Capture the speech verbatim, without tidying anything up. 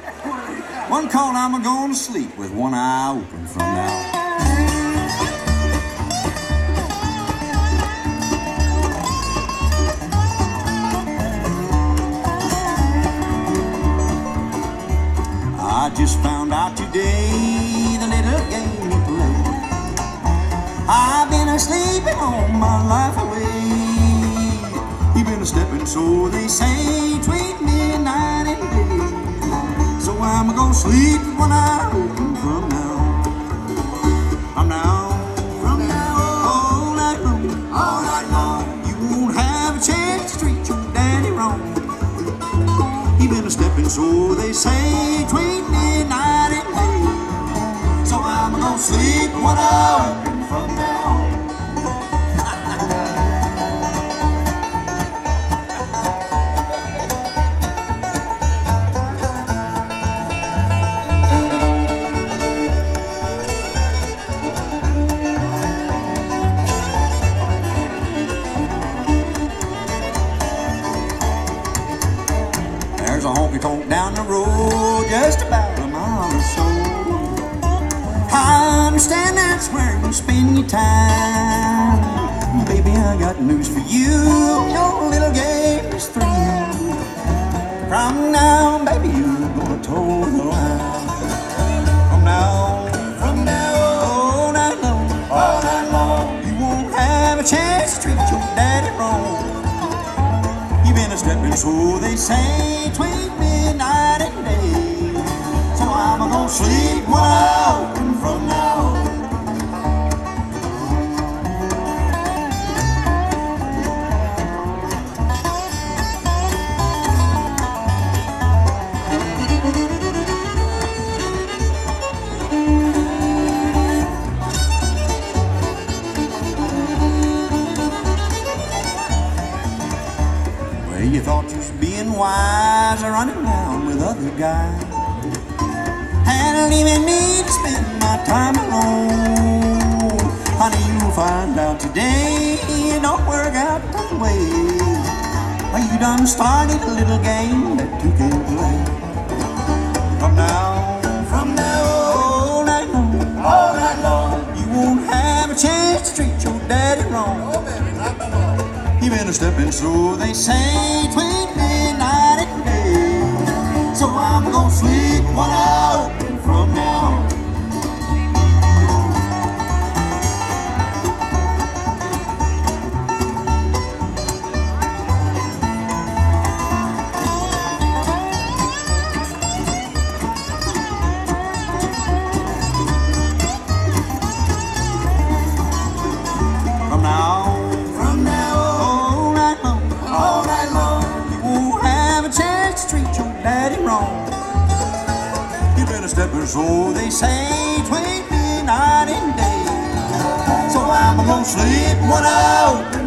One call, I'm gonna sleep with one eye open from now. I just found out today the little game you play. I've been a-sleeping all my life away. You've been a-stepping, so they say, between midnight and day. So I'm gonna sleep when I open from now. From now, from now, all night long, all night long. You won't have a chance to treat your daddy wrong. You've been a-stepping, so they say, between midnight and day. So I'm gonna sleep when I open from now. There's a honky-tonk down the road, just about a mile or so. I understand that's where you spend your time. Baby, I got news for you, your little game is through. From now, baby, you're gonna toe the line. From now, from now, all night long, all night long. You won't have a chance to treat your daddy wrong. You've been a-stepping, so they say, between midnight and day. So I'm gonna sleep when I open from now. Well, you thought you was being wise or running around with other guys, and leaving me to spend my time alone. Honey, you'll find out today it don't work out that way. Well, you done started a little game that you can't play. From now, from now, all night long, all night long. You won't have a chance to treat your daddy wrong. Oh, baby, not the law. You've been a-stepping, so they say, between midnight and day. So I'm gonna sleep when I open from now. From now, from now, all night long, all night long. You won't have a chance to treat your daddy wrong. You've been a-stepping, so they say, between midnight and day. So I'm gonna sleep when I open